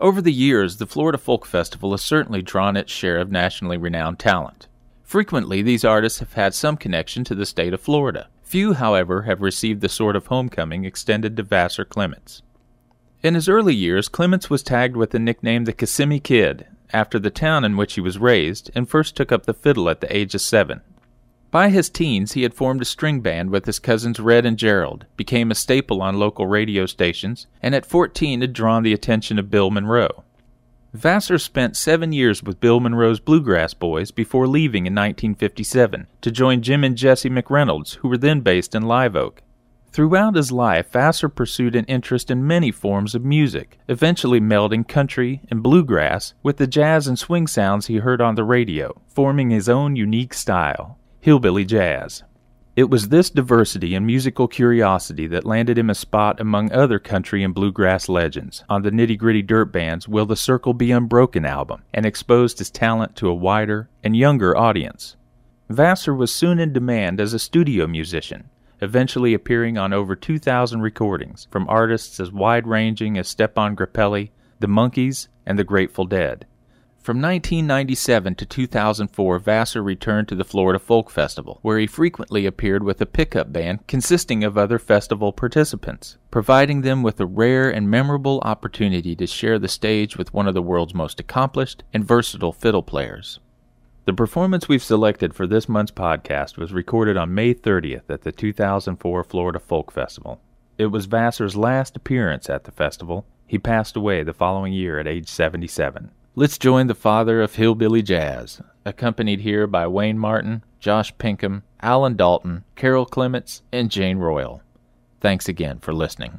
Over the years, the Florida Folk Festival has certainly drawn its share of nationally renowned talent. Frequently, these artists have had some connection to the state of Florida. Few, however, have received the sort of homecoming extended to Vassar Clements. In his early years, Clements was tagged with the nickname the Kissimmee Kid, after the town in which he was raised, and first took up the fiddle at the age of 7. By his teens, he had formed a string band with his cousins Red and Gerald, became a staple on local radio stations, and at 14 had drawn the attention of Bill Monroe. Vassar spent 7 years with Bill Monroe's Bluegrass Boys before leaving in 1957 to join Jim and Jesse McReynolds, who were then based in Live Oak. Throughout his life, Vassar pursued an interest in many forms of music, eventually melding country and bluegrass with the jazz and swing sounds he heard on the radio, forming his own unique style, hillbilly jazz. It was this diversity and musical curiosity that landed him a spot among other country and bluegrass legends on the Nitty Gritty Dirt Band's Will the Circle Be Unbroken album, and exposed his talent to a wider and younger audience. Vassar was soon in demand as a studio musician, eventually appearing on over 2,000 recordings from artists as wide-ranging as Stepan Grappelli, the Monkees, and the Grateful Dead. From 1997 to 2004, Vassar returned to the Florida Folk Festival, where he frequently appeared with a pickup band consisting of other festival participants, providing them with a rare and memorable opportunity to share the stage with one of the world's most accomplished and versatile fiddle players. The performance we've selected for this month's podcast was recorded on May 30th at the 2004 Florida Folk Festival. It was Vassar's last appearance at the festival. He passed away the following year at age 77. Let's join the father of hillbilly jazz, accompanied here by Wayne Martin, Josh Pinkham, Alan Dalton, Carol Clements, and Jane Royal. Thanks again for listening.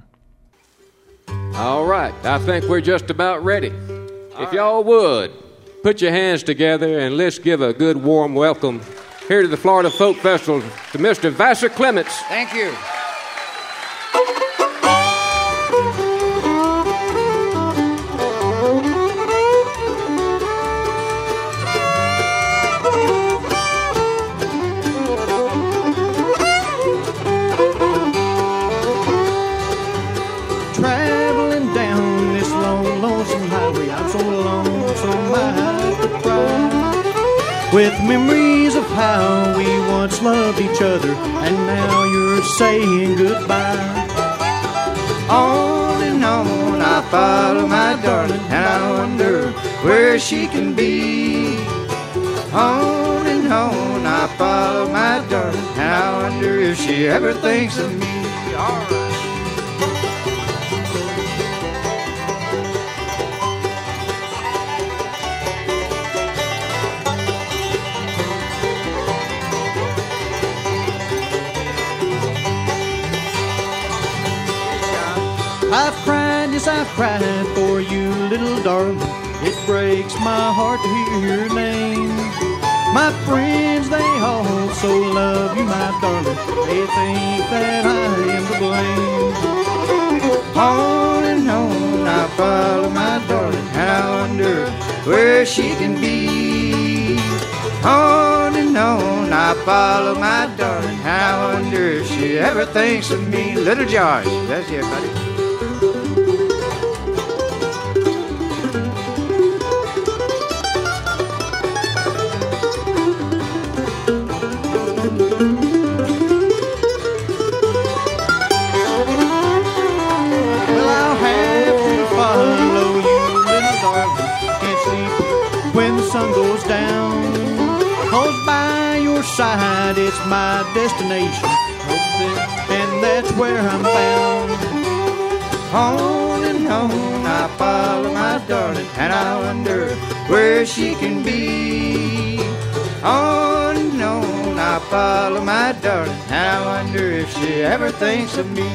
All right, I think we're just about ready. If y'all would, put your hands together and let's give a good warm welcome here to the Florida Folk Festival to Mr. Vassar Clements. Thank you. Traveling down this long, lonesome highway, I'm so lonesome I have to cry. With memories of how we once loved each other, and now you're saying goodbye. On and on I follow my darling, and I wonder where she can be. On and on I follow my darling, and I wonder if she ever thinks of me. All right. I've cried, yes, I've cried for you, little darling. It breaks my heart to hear your name. My friends, they all so love you, my darling. They think that I am to blame. On and on I follow my darling, and I wonder where she can be. On and on I follow my darling, and I wonder if she ever thinks of me. Little Josh, that's it, buddy. Side, it's my destination, and that's where I'm bound. On and on I follow my darling, and I wonder where she can be. On and on I follow my darling, and I wonder if she ever thinks of me.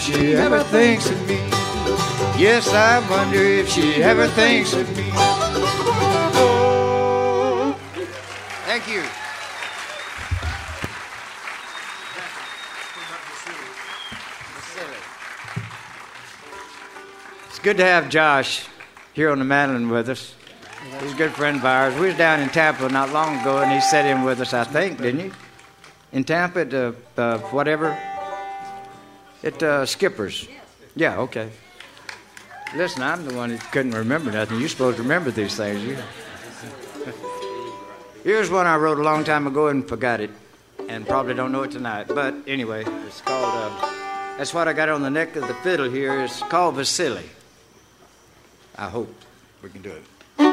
she ever thinks of me. Yes, I wonder if she ever thinks of me. Oh. Thank you. It's good to have Josh here on the mandolin with us. He's a good friend of ours. We was down in Tampa not long ago, and he sat in with us, I think, didn't he? In Tampa at whatever? At Skipper's. Yeah, okay. Listen, I'm the one that couldn't remember nothing. You're supposed to remember these things. Here's one I wrote a long time ago and forgot it, and probably don't know it tonight. But anyway, it's called, that's what I got on the neck of the fiddle here. It's called Vasily. I hope we can do it.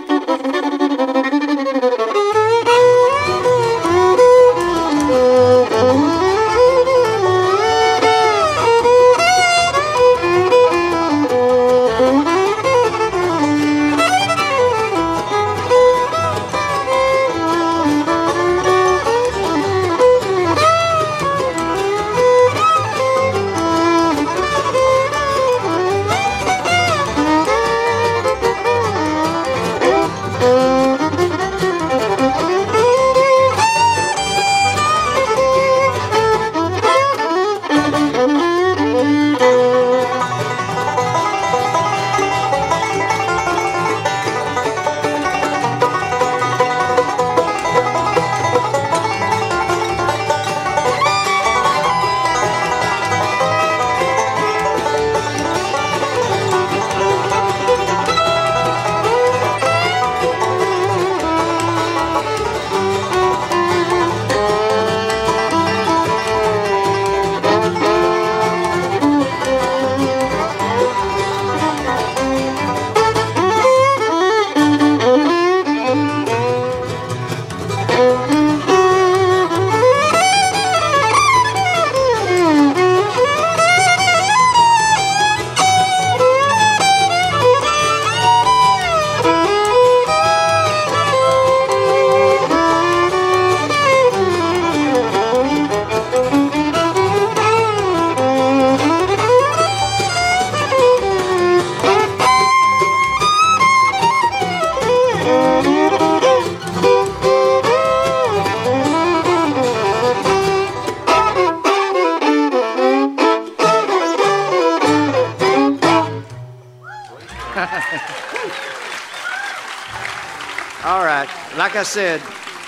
All right. Like I said,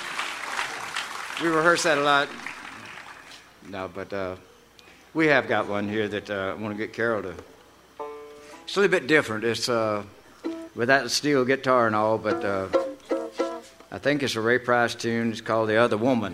we rehearse that a lot. No, but we have got one here that I want to get Carol to. It's a little bit different. It's with that steel guitar and all, but I think it's a Ray Price tune. It's called The Other Woman.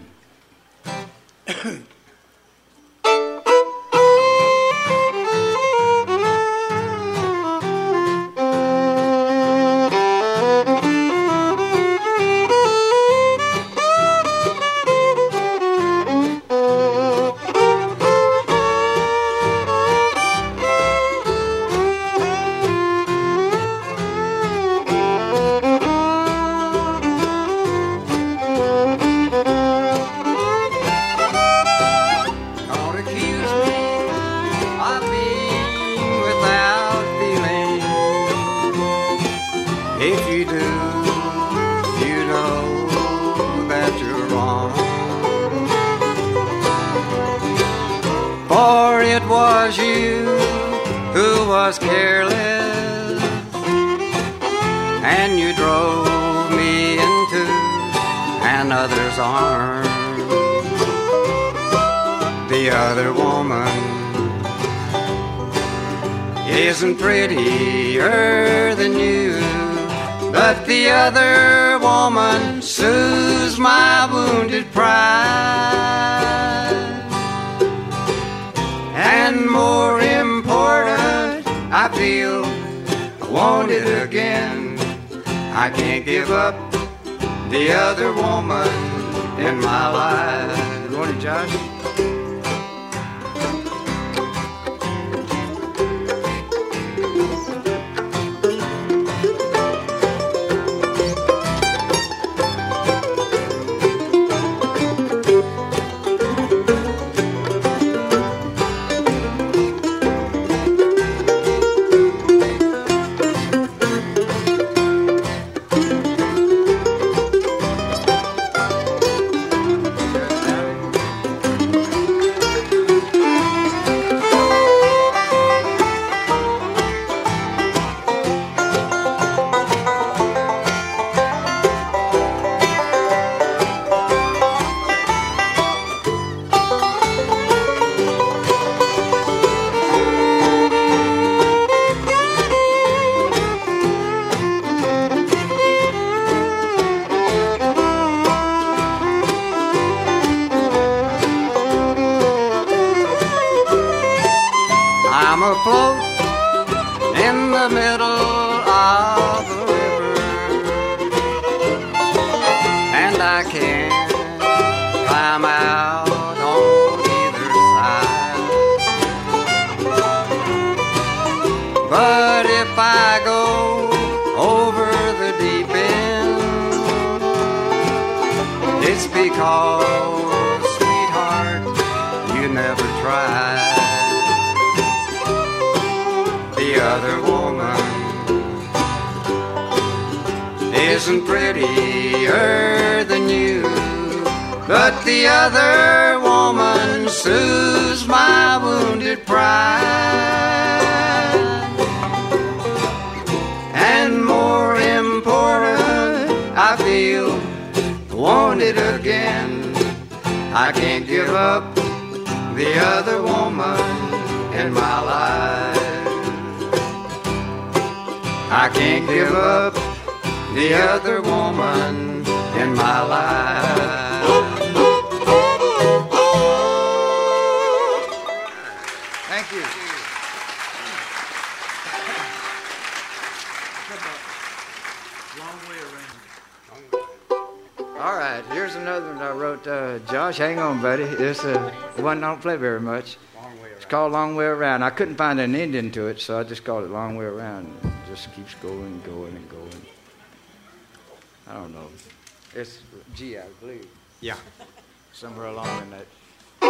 Isn't prettier than you, but the other woman soothes my wounded pride. And more important, I feel I want it again. I can't give up the other woman in my life. Good morning, Josh. afloat in the middle of the river, and I can't climb out on either side. But if I go over the deep end, it's because, sweetheart, you never tried. The other woman isn't prettier than you, but the other woman soothes my wounded pride. And more important, I feel wanted again. I can't give up the other woman in my life. I can't give up the other woman in my life. Thank you. All right, here's another one I wrote. Josh, hang on, buddy. This one I don't play very much. It's called Long Way Around. I couldn't find an ending to it, so I just called it Long Way Around. It just keeps going and going and going. I don't know. It's G, I believe. Yeah. Somewhere along in that.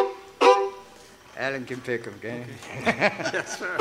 Alan can pick them, can he? Yes, sir.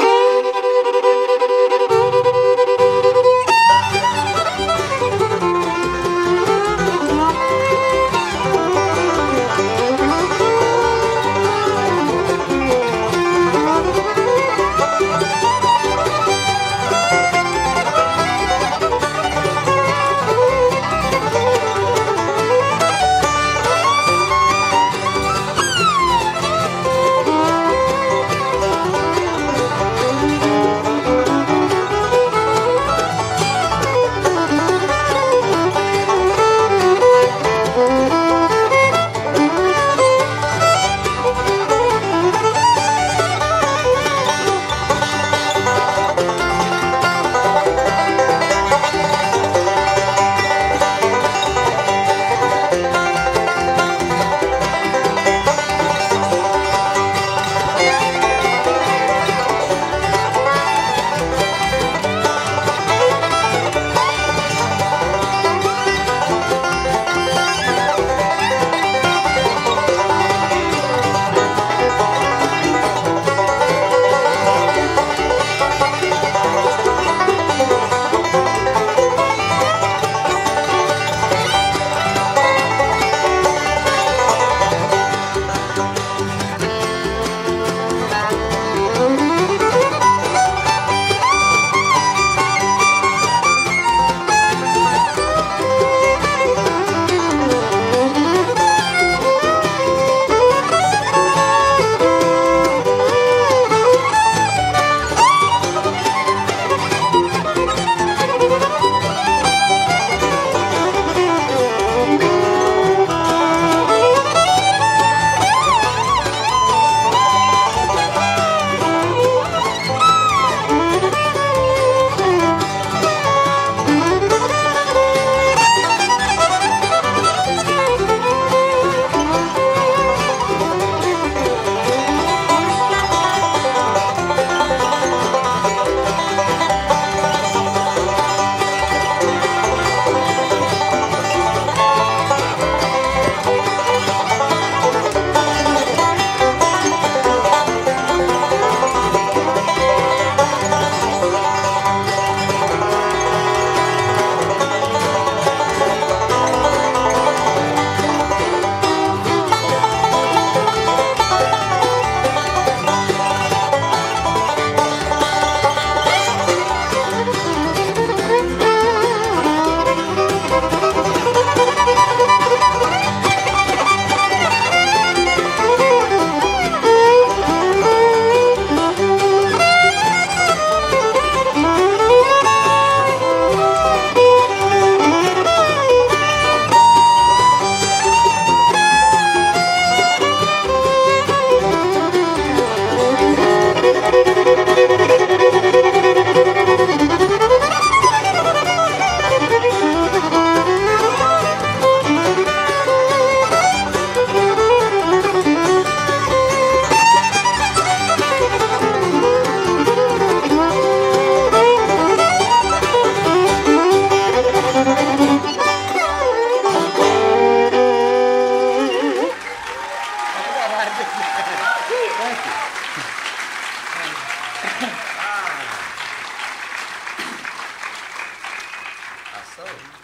so.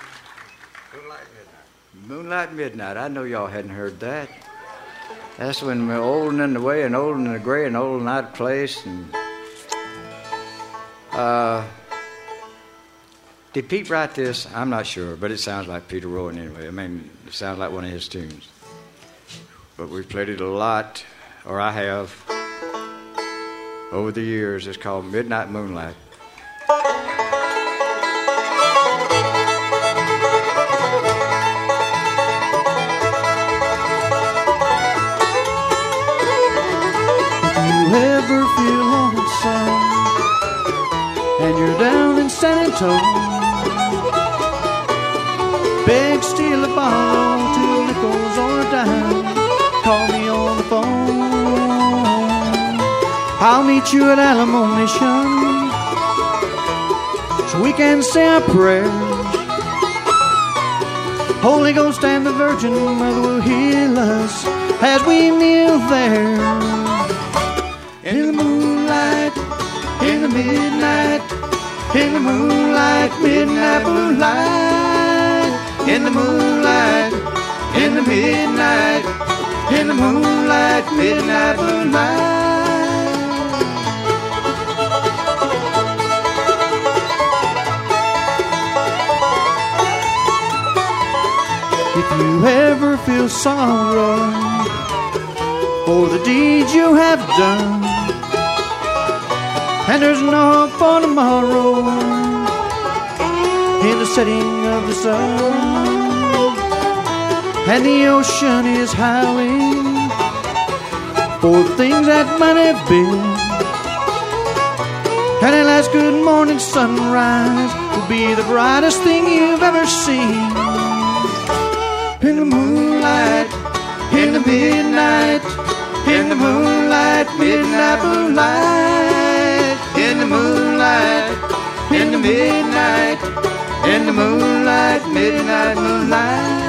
Moonlight Midnight. I know y'all hadn't heard that. That's when we're old and in the way and old and the gray and old and out of place. And did Pete write this? I'm not sure, but it sounds like Peter Rowan anyway. I mean, it sounds like one of his tunes. But we've played it a lot, or I have, over the years. It's called Midnight Moonlight. Ever feel lonesome and you're down in San Antonio, beg, steal, or borrow 2 nickels or a dime, call me on the phone. I'll meet you at Alamo Mission so we can say our prayers. Holy Ghost and the Virgin Mother will heal us as we kneel there. In the moonlight, in the midnight, in the moonlight, midnight moonlight, in the moonlight, in the midnight, in the moonlight, midnight moonlight. If you ever feel sorrow for the deeds you have done, and there's no hope for tomorrow in the setting of the sun, and the ocean is howling for the things that might have been, and the last good morning sunrise will be the brightest thing you've ever seen. In the moonlight, in the midnight, in the moonlight, midnight moonlight, in the moonlight, in the midnight, in the moonlight, midnight moonlight.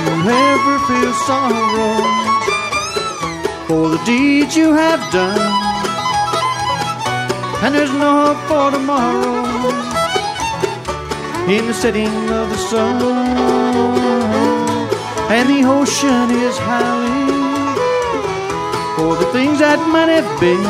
ever feel sorrow for the deeds you have done. And there's no hope for tomorrow in the setting of the sun. And the ocean is howling for the things that might have been.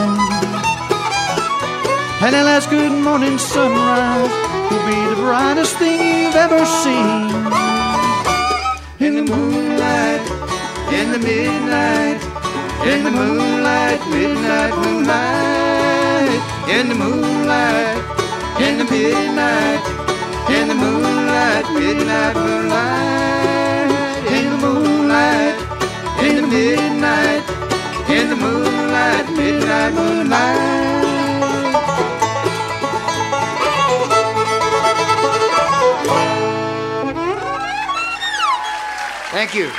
And the last good morning sunrise will be the brightest thing you've ever seen. In the moonlight, in the midnight, in the moonlight, midnight moonlight. In the moonlight, in the midnight, in the moonlight, midnight moonlight. In the moonlight, in the midnight, in the moonlight, midnight moonlight. Thank you.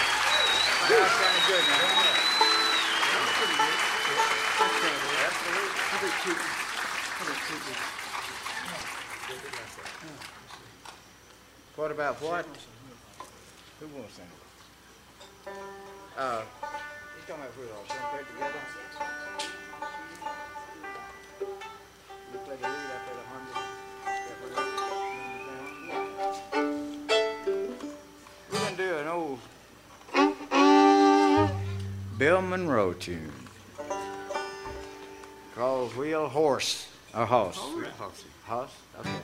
What about what? Who wants to sing? He's talking about we'll all sing play together. You play the lead, I play the harmony. We're gonna do an old Bill Monroe tune called Wheel Horse. Or Hoss. Hoss? Okay.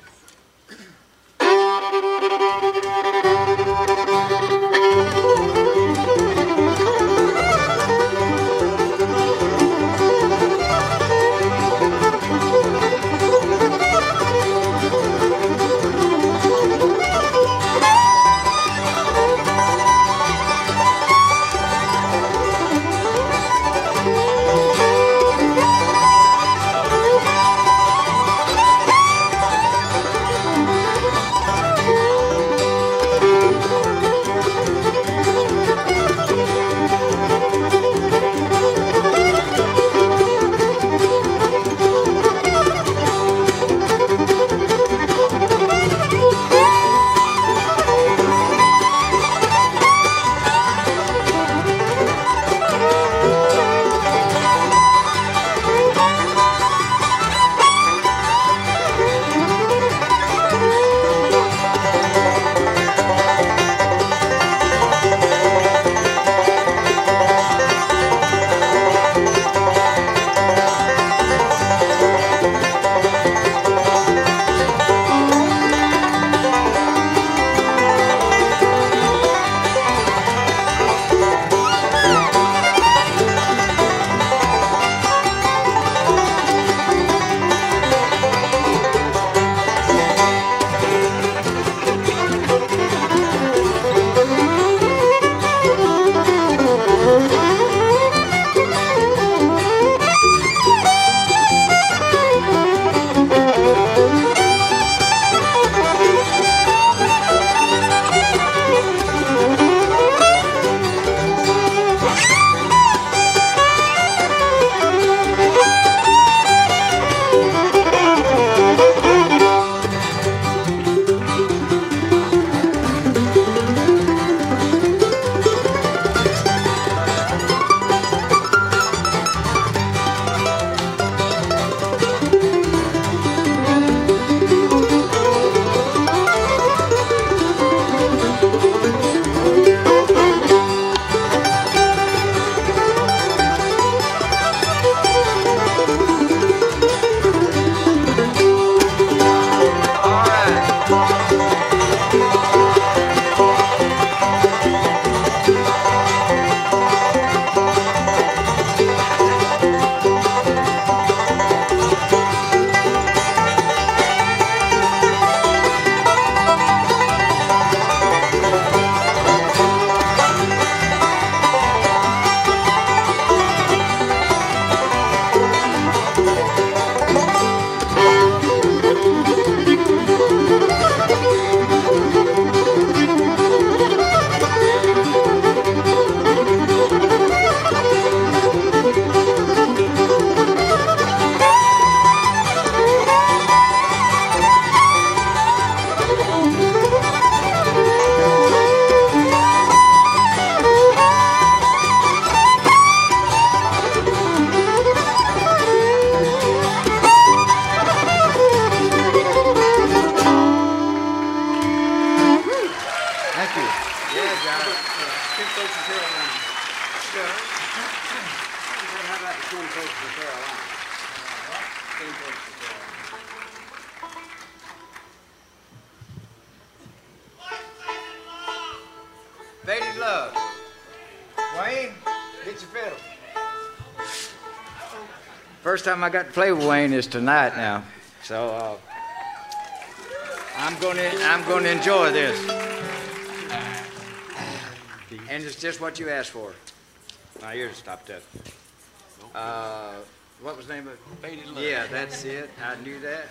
Twin Folks in Carolina. Sure. How about the Twin Folks in Carolina? Twin Folks in Carolina. Faded Love. Wayne, get your fiddle. First time I got to play with Wayne is tonight now, so I'm going to enjoy this. And it's just what you asked for. Now here's stop that. What was the name of it? Faded Love. Yeah, that's it. I knew that.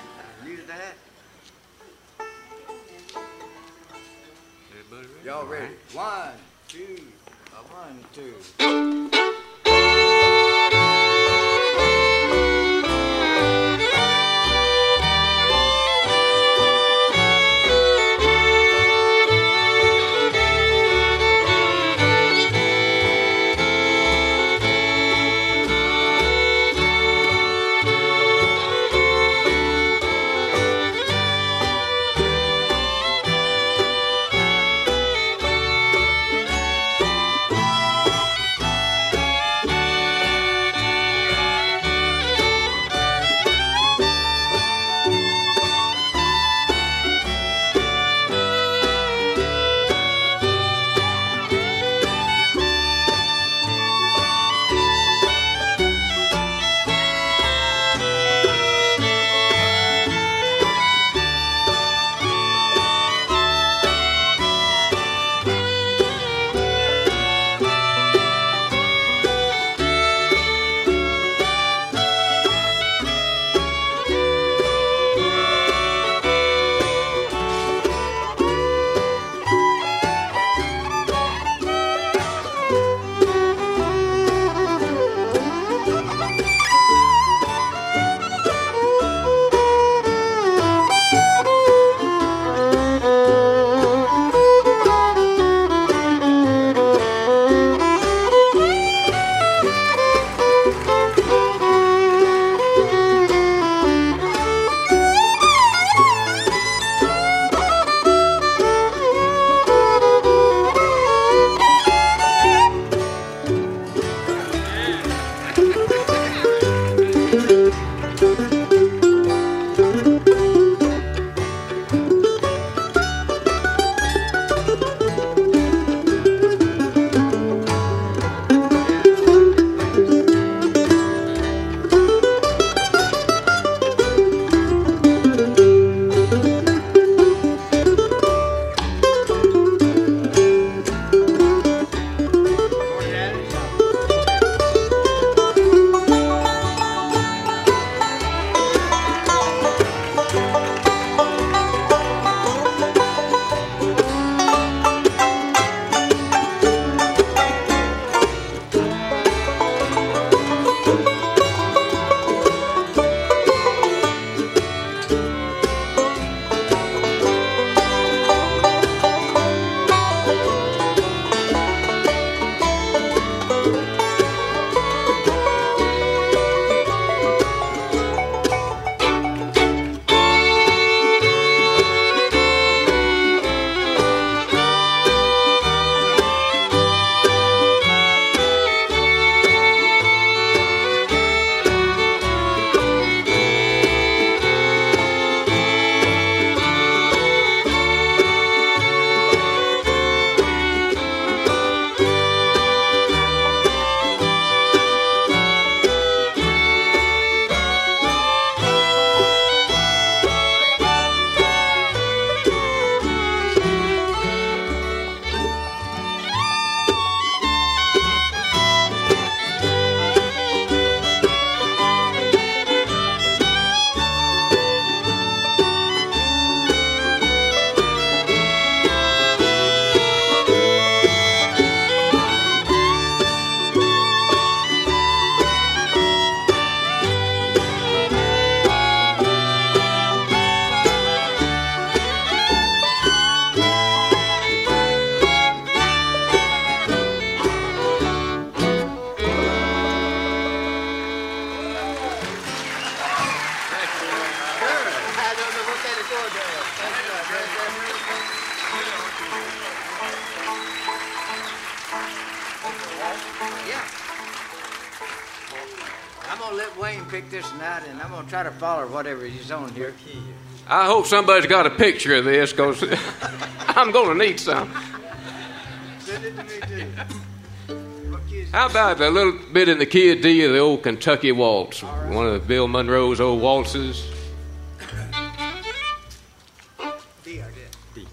Y'all ready? 1, 2, 1, 2. gonna let Wayne pick this night, and I'm gonna try to follow whatever he's on here. I hope somebody's got a picture of this, because I'm going to need some. Send it to me, too. How about a little bit in the key of D of the old Kentucky Waltz, one of Bill Monroe's old waltzes? D, I did. D.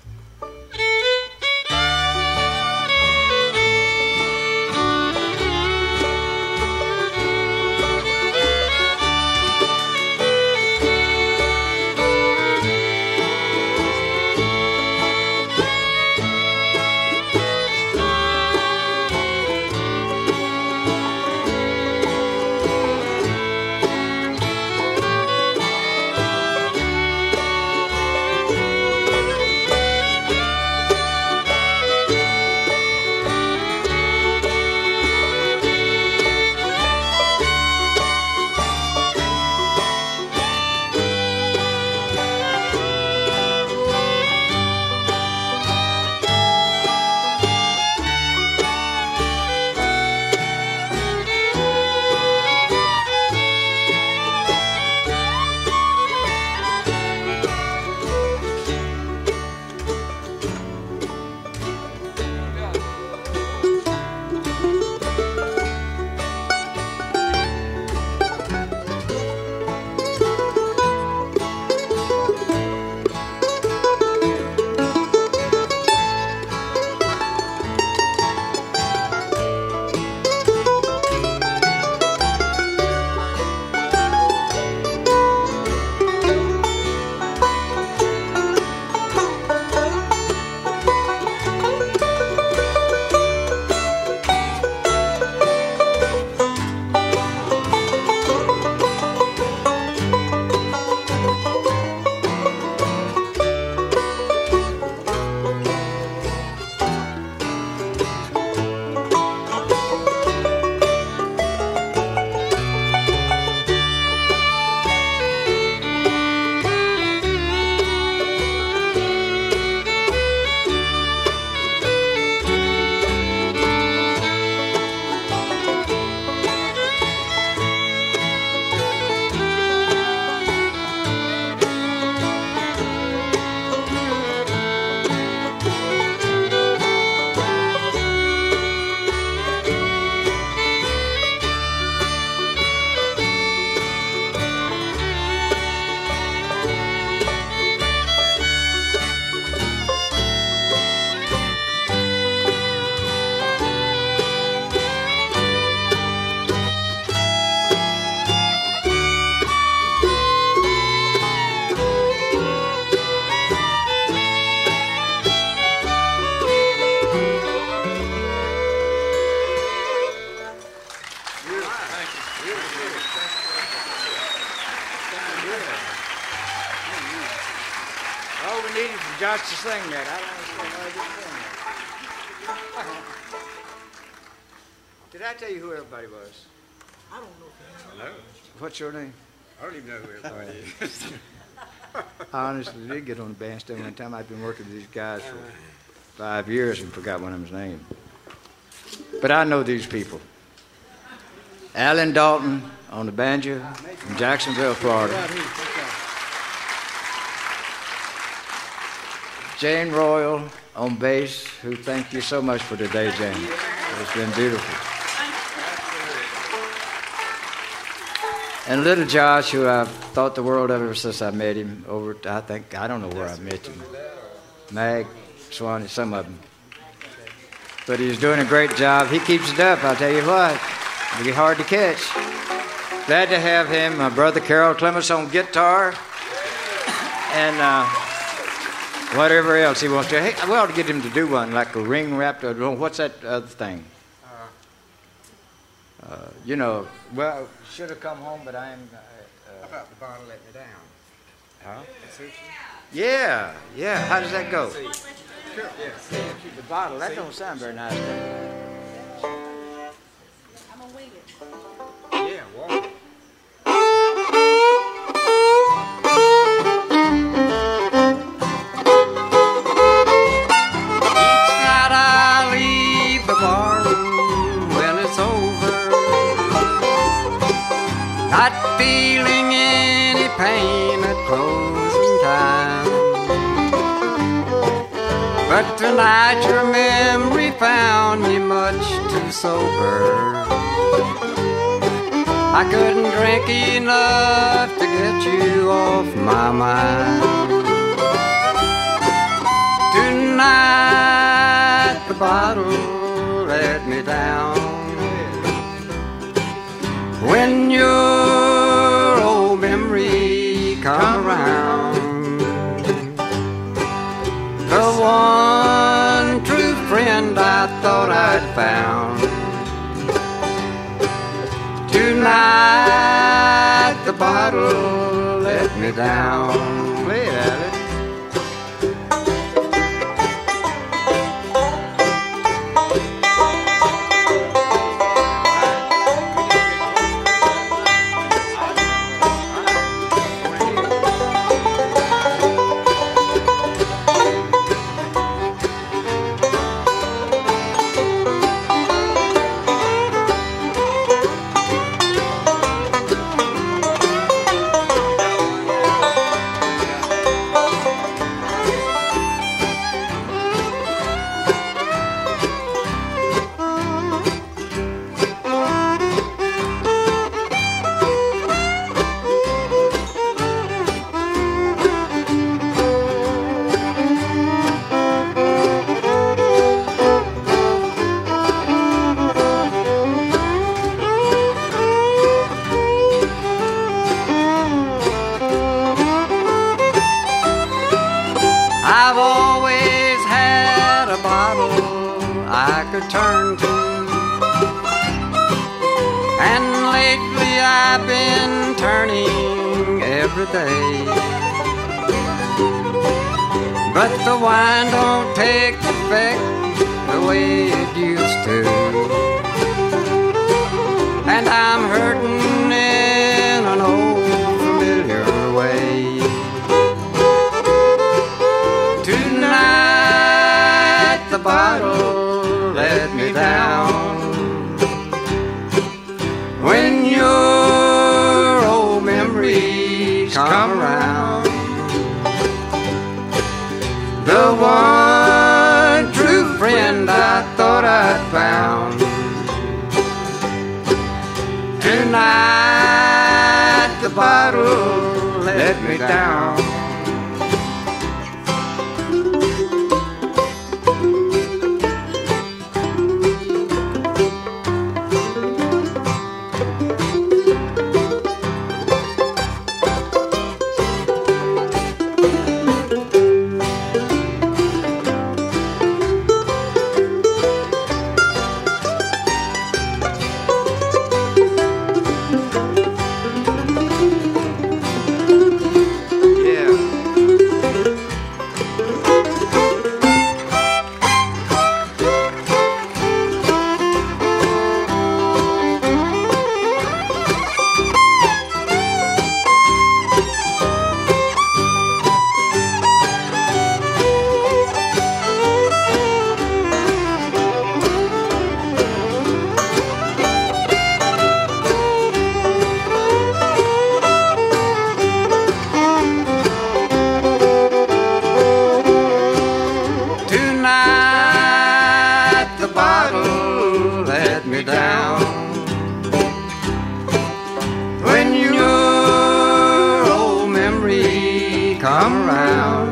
All we needed for Josh to sing that. I don't understand why he didn't sing that. Did I tell you who everybody was? I don't know if you know. What's your name? I don't even know who everybody is. I honestly did get on the bandstand one time. I've been working with these guys for 5 years and forgot one of them's name. But I know these people. Alan Dalton on the banjo from Jacksonville, Florida. Jane Royal on bass, who thank you so much for today, Jane. It's been beautiful. And little Josh, who I've thought the world of ever since I met him over, I don't know where I met him. Mag, Swanee, some of them. But he's doing a great job. He keeps it up, I'll tell you what. It'll be hard to catch. Glad to have him, my brother Carol Clements on guitar. And whatever else he wants to. Hey, we ought to get him to do one, like a ring wrapped, what's that other thing? You know, well, should have come home, but I am. How about the bottle let me down? Huh? Suit you? Yeah, yeah. How does that go? Sure, yes. The bottle, that don't sound very nice. I'm gonna wing it. Yeah, walk. Each night I leave the bar room when it's over. not feeling any pain at closing time. But tonight your memory found me much too sober. I couldn't drink enough to get you off my mind. Tonight the bottle let me down. When your old memory come around, the one true friend I thought I'd found. Tonight the bottle let me down. Play it, Alice. I've always had a bottle I could turn to, and lately I've been turning every day. But the wine don't take effect the way it used to, and I'm hurting in an old familiar way. Tonight the bottle let me down. When your old memories come around, the one true friend I thought I'd found. Tonight the bottle let me down. Come around,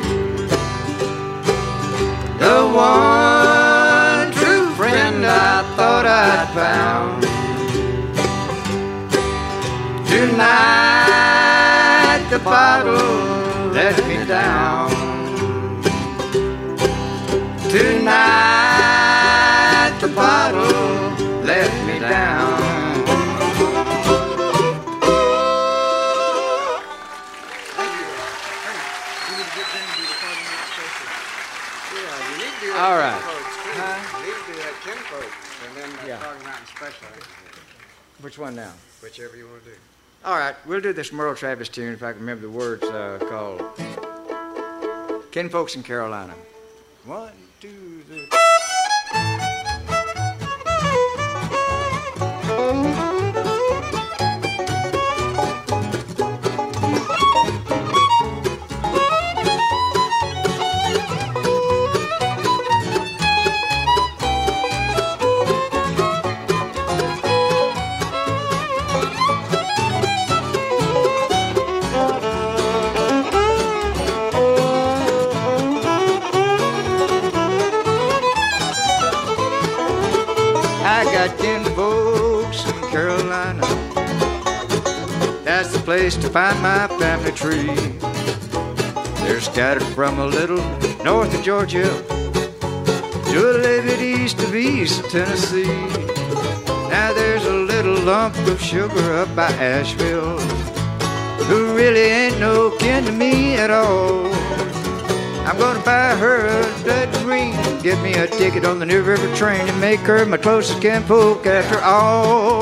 the one true friend I thought I'd found. Tonight the bottle let me down. Tonight the bottle let me down. All right. You need to do that Ken folks and then Dog Mountain Special. Which one now? Whichever you want to do. All right, we'll do this Merle Travis tune, if I can remember the words, called Ken Folks in Carolina. 1, 2, 3. I got kin folks in Carolina. That's the place to find my family tree. They're scattered from a little north of Georgia to a little bit east of East Tennessee. Now there's a little lump of sugar up by Asheville who really ain't no kin to me at all. I'm gonna buy her a stud ring, get me a ticket on the New River train, and make her my closest kinfolk after all.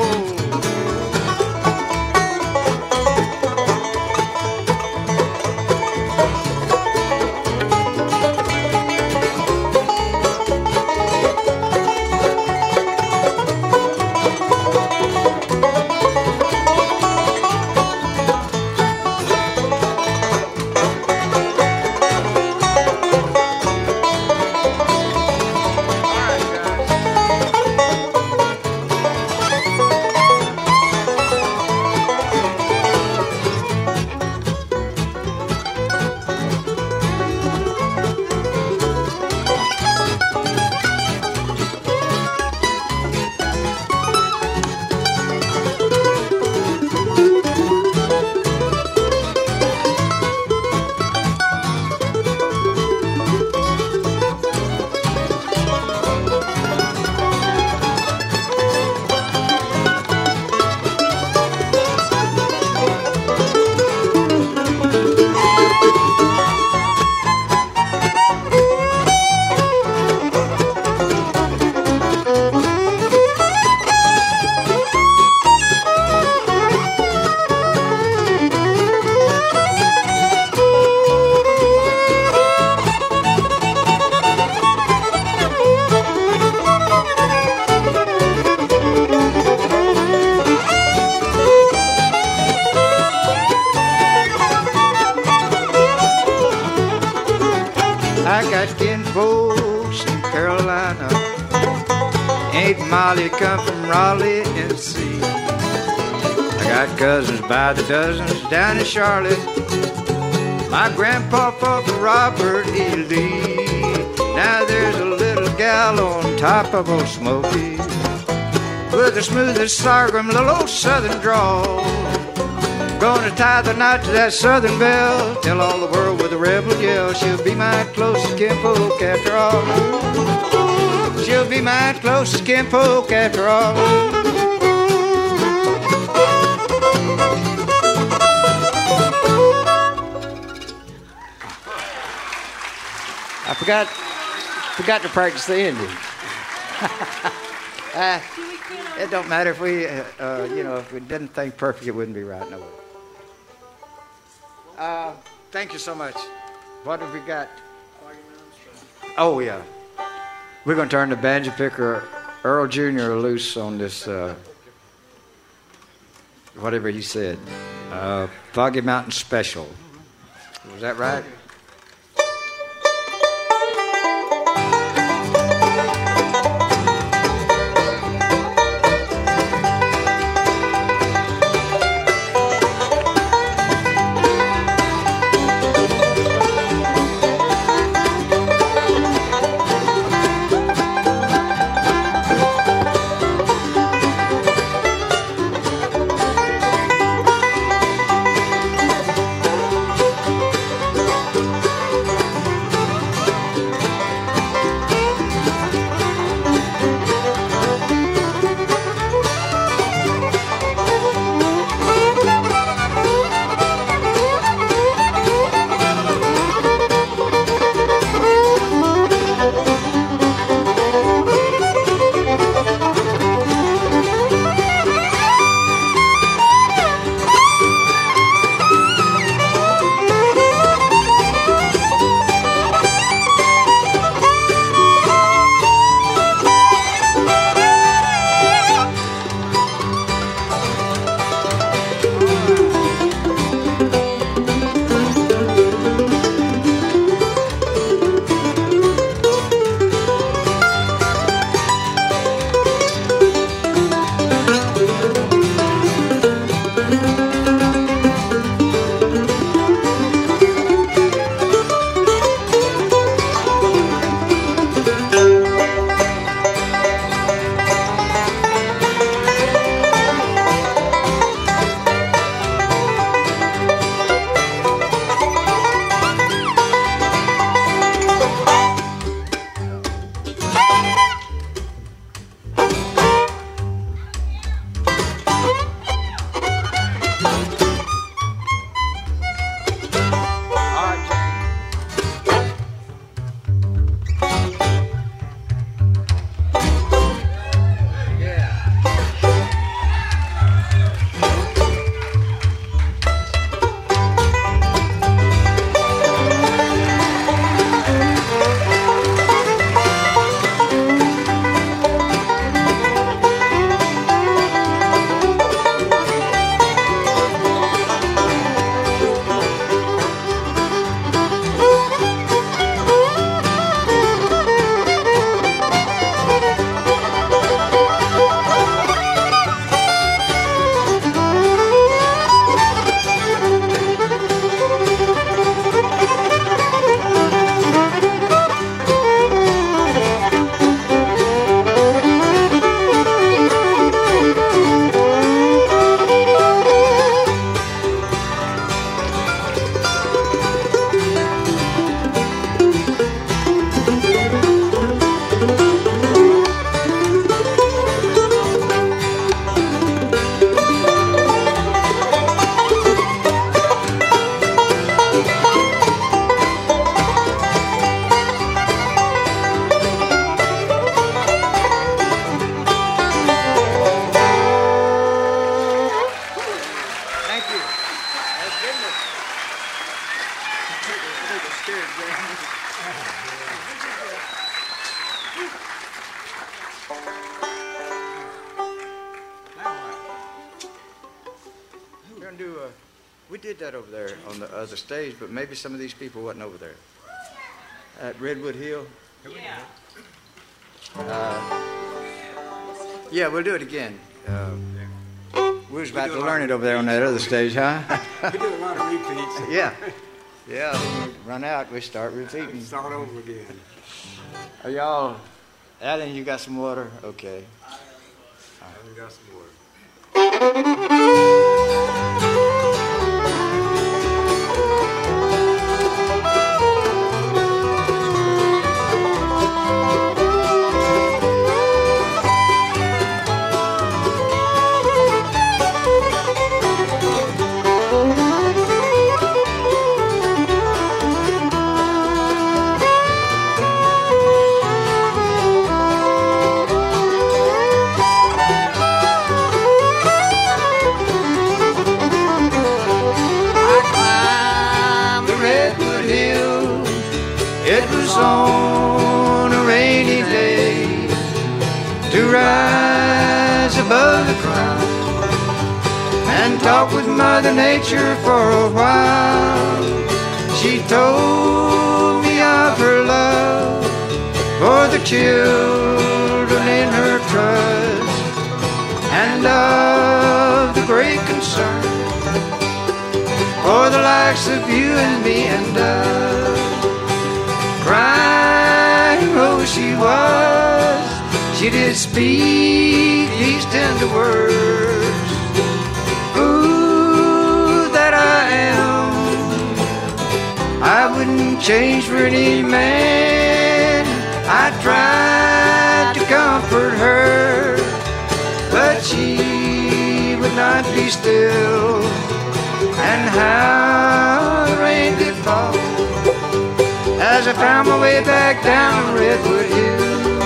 I got kin folks in Carolina. Aunt Molly come from Raleigh, Tennessee. I got cousins by the dozens down in Charlotte. My grandpa fought for Robert E. Lee. Now there's a little gal on top of old Smoky with the smoothest sorghum, little old southern drawl. Gonna tie the knot to that southern belle, tell all the world with a rebel yell. She'll be my closest kinfolk after all. She'll be my closest kinfolk after all. I forgot to practice the ending. It don't matter if we, if we didn't think perfect, it wouldn't be right. No way. Thank you so much. What have we got? Oh, yeah. We're going to turn the banjo picker Earl Jr. loose on this, whatever he said. Foggy Mountain Special. Was that right? We did that over there on the other stage, but maybe some of these people wasn't over there. At Redwood Hill? Yeah, we'll do it again. We was about to learn it over there on that other stage, huh? We do a lot of repeats. Yeah. Yeah, when we run out, we start repeating. Start over again. Are y'all... Alan, you got some water? Okay. We got some more. On a rainy day to rise above the crowd and talk with Mother Nature for a while. She told me of her love for the children in her trust and of the great concern for the likes of you and me and us. Crying, oh, she was. She did speak these tender words. Ooh, that I am. I wouldn't change for any man. I tried to comfort her, but she would not be still. And how the rain did fall as I found my way back down Redwood Hill.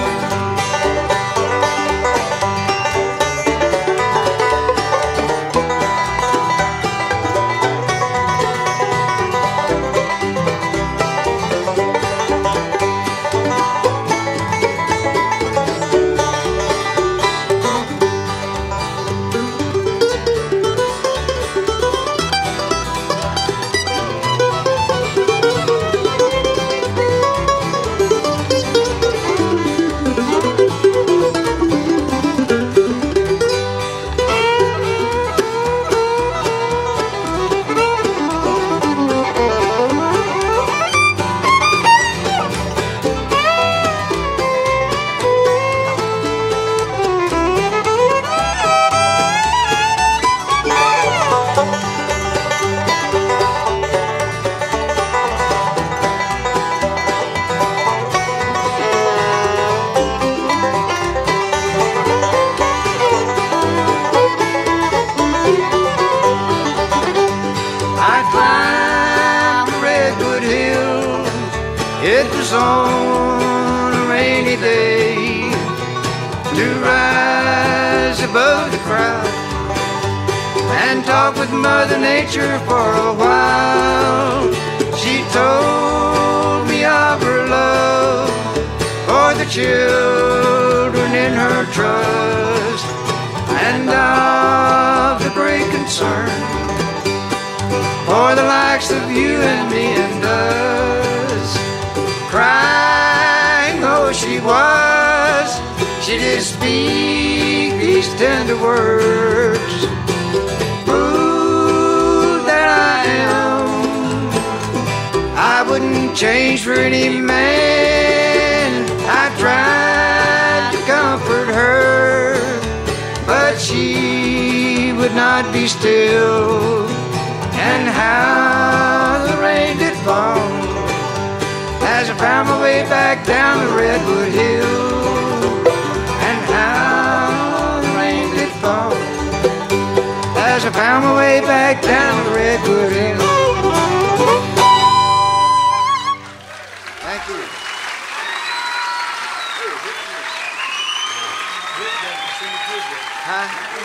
On a rainy day to rise above the crowd and talk with Mother Nature for a while. She told me of her love for the children in her trust and of the great concern for the likes of you and me and us. Crying, oh, she was. She did speak these tender words. Ooh, that I am. I wouldn't change for any man. I tried to comfort her, but she would not be still. And how the rain did fall as I found my way back down the Redwood Hill. And how the rain did fall as I found my way back down the Redwood Hill. Thank you. Huh?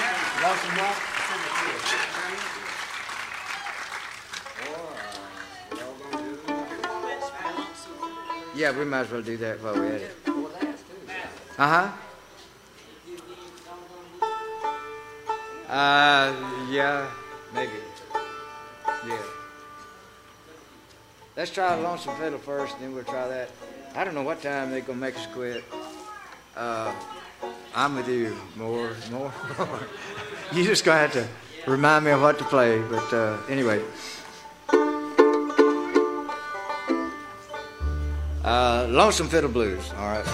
Yeah, we might as well do that while we're at it. Uh-huh. Yeah, maybe. Yeah. Let's try Lonesome Fiddle first, and then we'll try that. I don't know what time they're going to make us quit. I'm with you. More. You just going to have to remind me of what to play. But anyway. Lonesome Fiddle Blues. All right.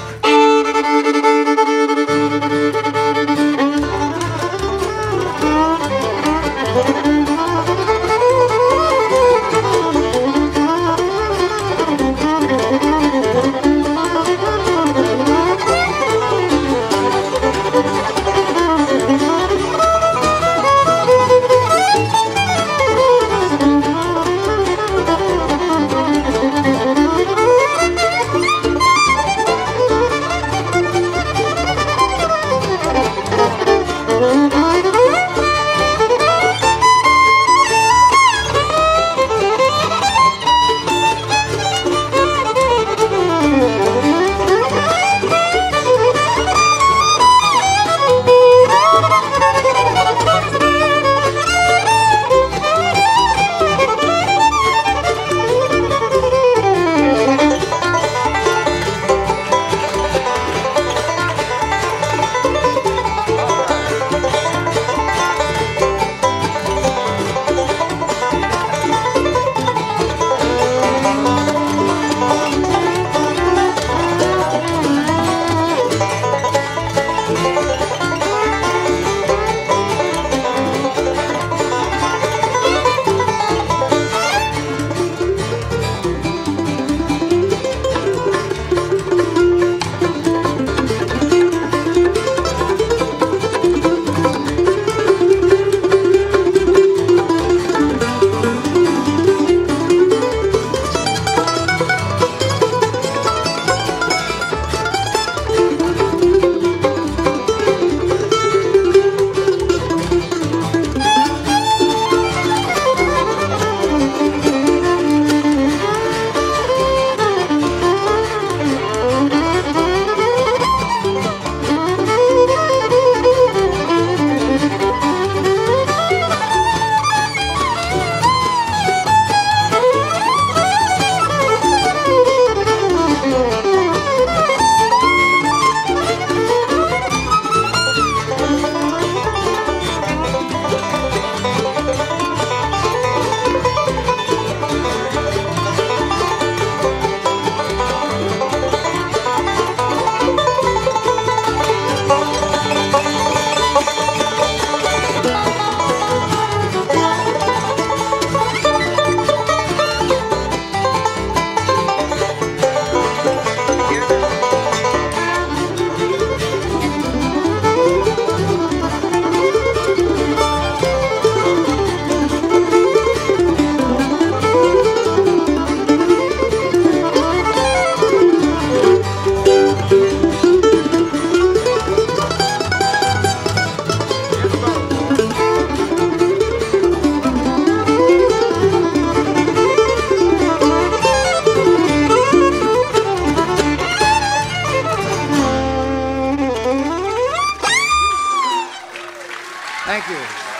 Thank you.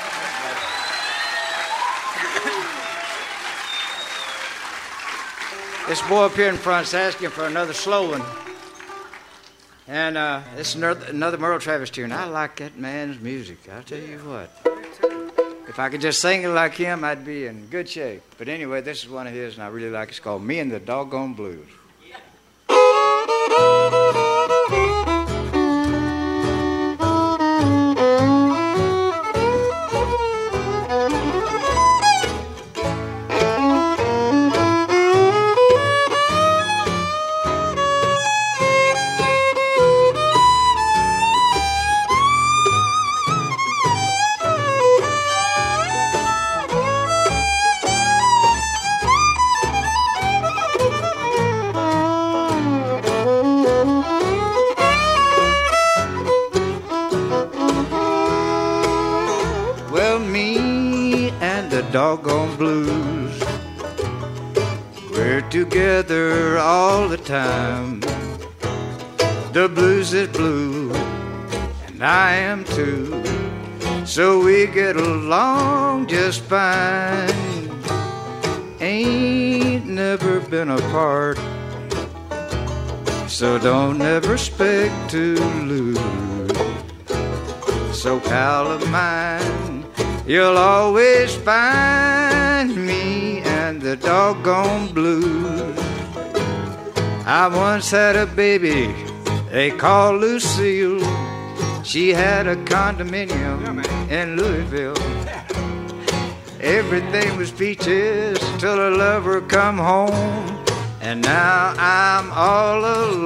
This boy up here in front is asking for another slow one. And it's another Merle Travis tune. I like that man's music. I'll tell you what. If I could just sing it like him, I'd be in good shape. But anyway, this is one of his, and I really like it. It's called Me and the Doggone Blues. Doggone blues, we're together all the time. The blues is blue, and I am too, so we get along just fine. ain't never been apart. So don't never expect to lose. So pal of mine, you'll always find me and the doggone blues. I once had a baby they called Lucille. She had a condominium in Louisville. Everything was peaches till her lover come home. And now I'm all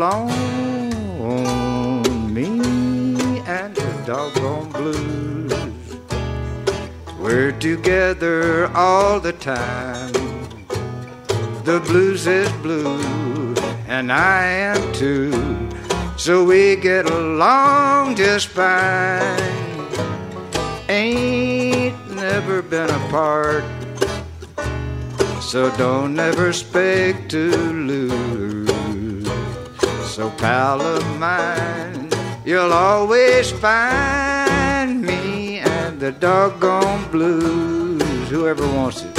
alone, me and the doggone blues. We're together all the time. The blues is blue, and I am too. So we get along just fine. Ain't never been apart. So don't ever expect to lose. So pal of mine, you'll always find me and the doggone blues. Whoever wants it.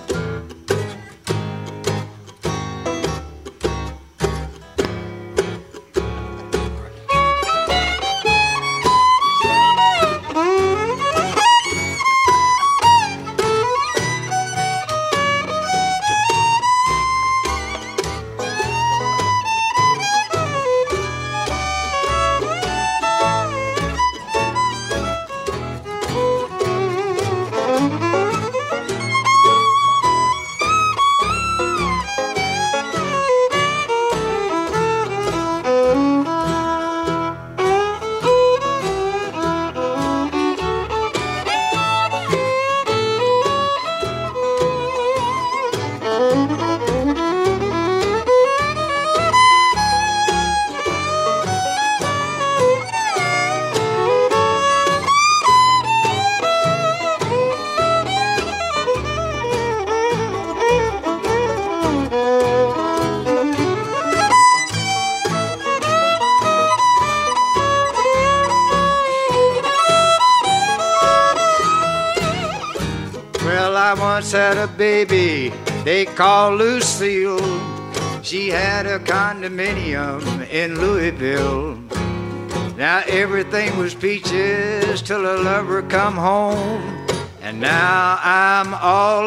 Had a baby they called Lucille. She had a condominium in Louisville. Now everything was peaches till her lover come home. And now I'm all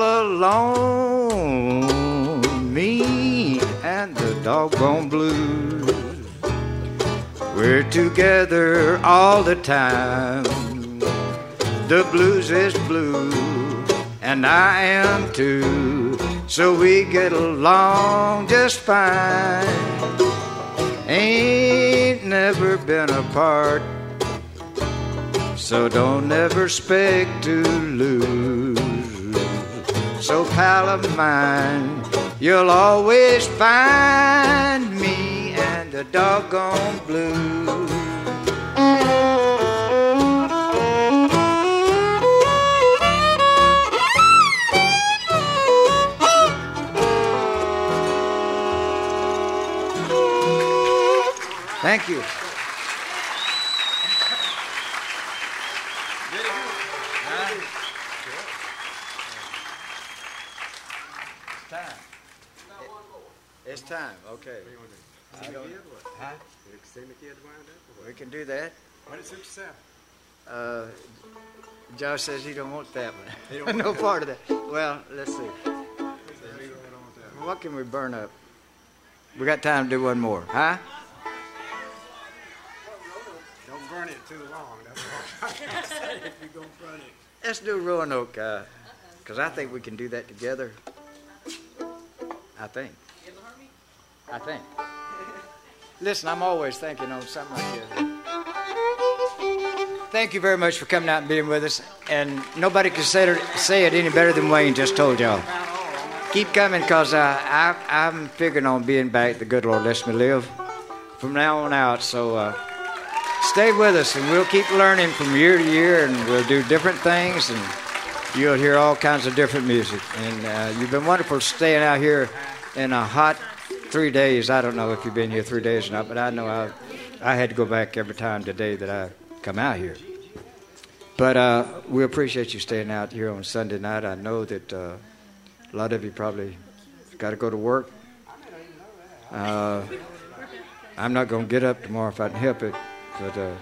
alone, me and the doggone blues. We're together all the time. The blues is blue, and I am too, so we get along just fine. Ain't never been apart, so don't ever expect to lose. So pal of mine, you'll always find me and the doggone blues. Thank you. It's time. Okay. Huh? We can do that. What is it, Sam? Josh says he don't want that one. No part of that. Well, let's see. What can we burn up? We got time to do one more, huh? Don't burn it too long. That's all I can say if you're going to burn it. Let's do Roanoke, because I think we can do that together. I think. Listen, I'm always thinking on something like this. Thank you very much for coming out and being with us. And nobody can say it any better than Wayne just told y'all. Keep coming, because I'm figuring on being back. The good Lord lets me live from now on out. So stay with us, and we'll keep learning from year to year, and we'll do different things, and you'll hear all kinds of different music. And you've been wonderful staying out here in a hot 3 days. I don't know if you've been here 3 days or not, but I know I had to go back every time today that I come out here. But we appreciate you staying out here on Sunday night. I know that A lot of you probably got to go to work. I'm not going to get up tomorrow if I can help it. But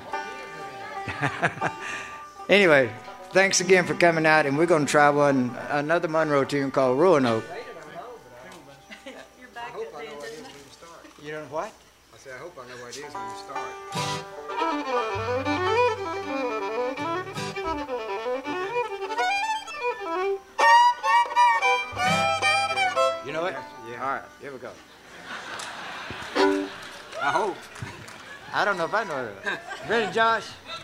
anyway, thanks again for coming out, and we're going to try another Monroe tune called Roanoke. You know what? I said, I hope I know what it is when you start. You know it? Yeah. All right, here we go. I hope. I don't know if I know it. Ready, Josh?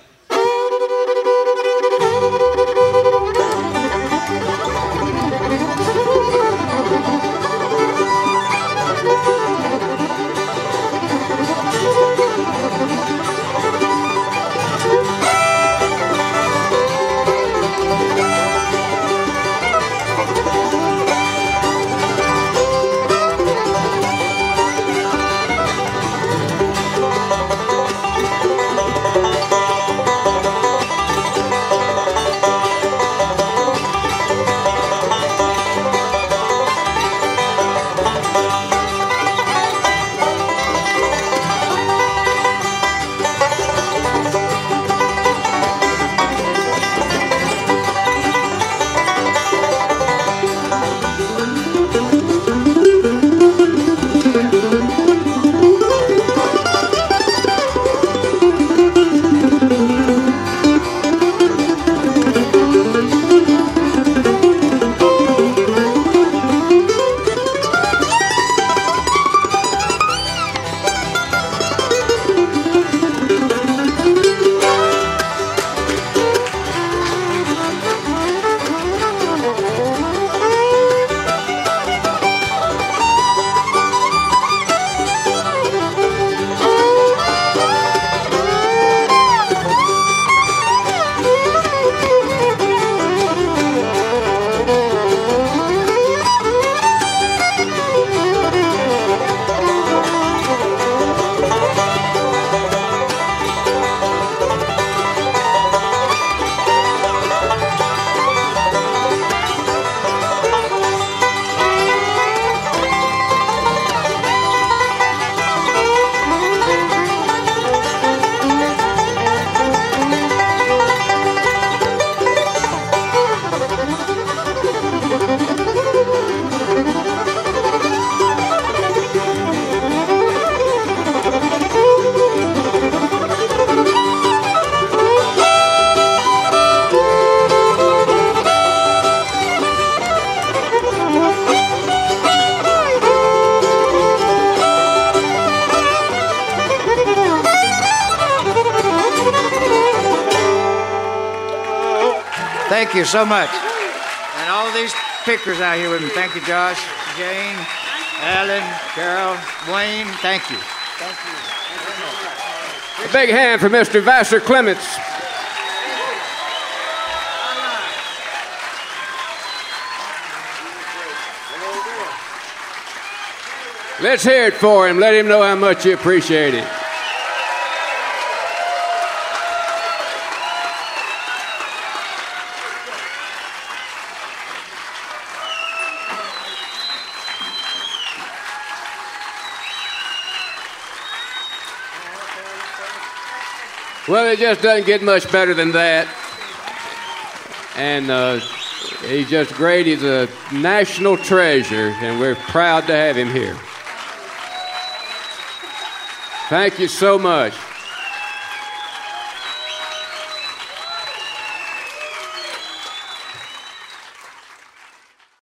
Thank you so much. And all these pickers out here with me. Thank you, Josh, Jane, Alan, Carol, Wayne. Thank you. Thank you. A big hand for Mr. Vassar Clements. Let's hear it for him. Let him know how much you appreciate it. Well, it just doesn't get much better than that. And he's just great. He's a national treasure, and we're proud to have him here. Thank you so much.